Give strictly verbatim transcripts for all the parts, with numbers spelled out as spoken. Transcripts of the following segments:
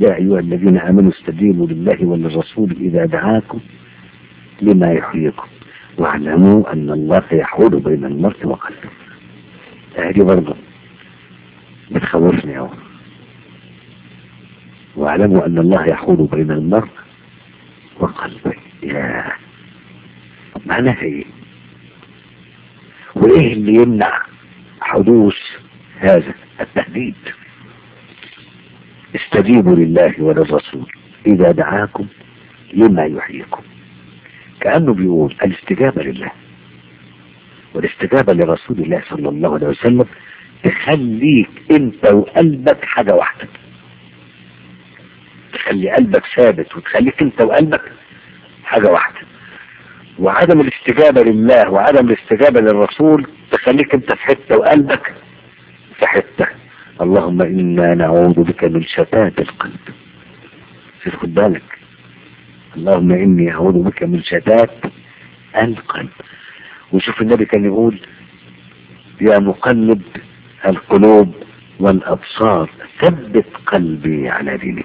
يا أيها الذين آمنوا استجيبوا لله وللرسول إذا دعاكم لما يحييكم واعلموا أن الله يحول بين المرء وقلبه. هذه برضه بتخوفني أوي. واعلموا أن الله يحول بين المرء وقلبه. يا معناها إيه؟ وإيه اللي يمنع حدوث هذا التهديد؟ استجيبوا لله وللرسول إذا دعاكم لما يحييكم. كأنه بيقول الاستجابة لله والاستجابة لرسول الله صلى الله عليه وسلم تخليك انت وقلبك حاجة واحدة، تخلي قلبك ثابت وتخليك انت وقلبك حاجة واحدة. وعدم الاستجابة لله وعدم الاستجابة للرسول تخليك انت في حتة وقلبك في حتة. اللهم إنا نعوذ بك من شتات القلب. خد بالك، اللهم إني أعوذ بك من شتات القلب. وشوف النبي كان يقول يا مقلب القلوب والأبصار ثبت قلبي على دينك.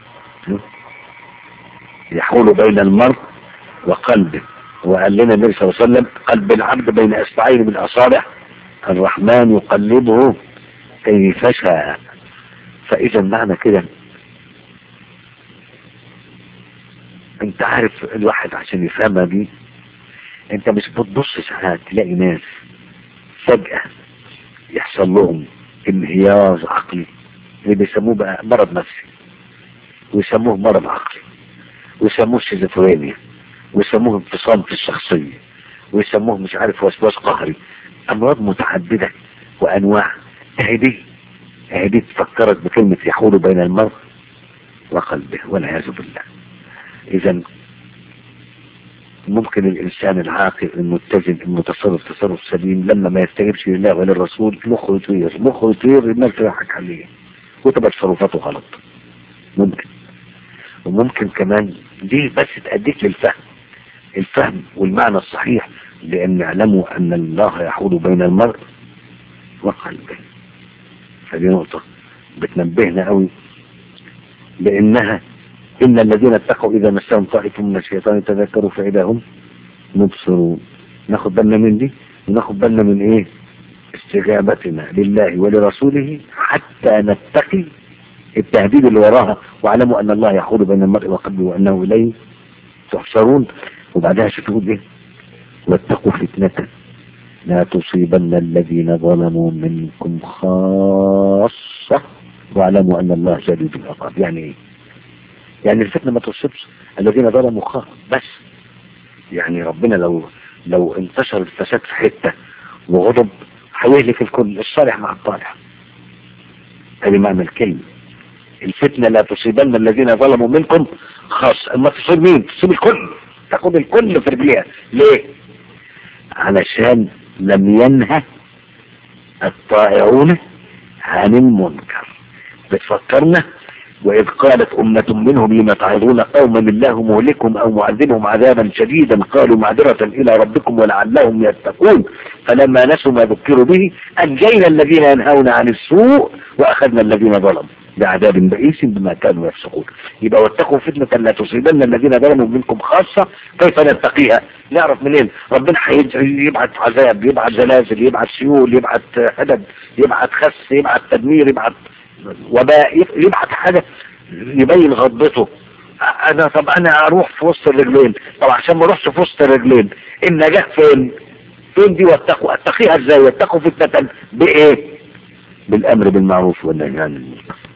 يحول بين المرء وقلبه. وقال لنا النبي صلى الله عليه وسلم قلب العبد بين أصبعين من أصابع الرحمن يقلبه كيف شاء. فإذا معنى كده انت عارف الواحد عشان يفهمها دي، انت مش بتبص ساعات تلاقي ناس فجأة يحصل لهم انهيار عقلي اللي بيسموه بقى مرض نفسي، ويسموه مرض عقلي، ويسموه شيزوفرينيا، ويسموه انفصام في الشخصية، ويسموه مش عارف وسواس قهري. امراض متعددة وانواع. اهدي اهدي تفكرك بكلمة يحول بين المرء وقلبه والعياذ بالله. اذا ممكن الانسان العاقل المتزن المتصرف تصرف سليم لما ما يستجيبش لله وللرسول مخه يطير، مخه يطير الناس تضحك عليه وتبقى تصرفاته غلط. ممكن. وممكن كمان دي بس تأديك للفهم، الفهم والمعنى الصحيح، لأن اعلموا أن الله يحول بين المرء وقلبه. هذه نقطة بتنبهنا قوي، لأنها إن الذين اتقوا إذا مسهم طائف من الشيطان تذكروا فإذا هم مبصرون. ناخد بالنا من دي وناخد بالنا من إيه؟ استجابتنا لله ولرسوله حتى نتقي التهديد اللي وراها. واعلموا أن الله يحول بين المرء وقلبه وأنه إليه تحشرون. وبعدها شوفوا إيه؟ واتقوا فتنة لا تصيبن الذين ظلموا منكم خاصة واعلموا أن الله شديد العقاب. يعني إيه؟ يعني الفتنة ما تصيبش الذين ظلموا خاصة بس. يعني ربنا لو لو انتشر الفساد في حتة وغضب هيهلك الكل، الصالح مع الطالح. هذه معنى الكلمة. الفتنة لا تصيبن الذين ظلموا منكم خاصة. اما تصيب مين؟ تصيب الكل، تاخد الكل في رجليها. ليه؟ علشان لم ينهى الطائعون عن المنكر. بتفكرنا وإذ قالت أمة منهم لما تعظون قوما الله مهلكهم أو معذبهم عذابا شديدا قالوا معذرة إلى ربكم ولعلهم يتقون فلما نسوا ما ذكروا به أنجينا الذين ينهون عن السوء وأخذنا الذين ظلموا بعذاب بئيس بما كانوا يفسقون. يبقى واتقوا فتنة لا تصيبن الذين ظلموا منكم خاصة. كيف نتقيها؟ نعرف منين؟ ربنا يبعث عذاب، يبعث زلازل، يبعث سيول، يبعث حدد، يبعث خس، يبعث تدمير، يبعث وباء، يبعث حاجة يبين غضبته. انا طب انا اروح في وسط الرجلين، طب عشان ما اروحش في وسط الرجلين النجاة فين؟ فين دي؟ واتقوا. اتقيها ازاي؟ واتقوا فتنة بايه؟ بالامر بالمعروف والنهي عن المنكر.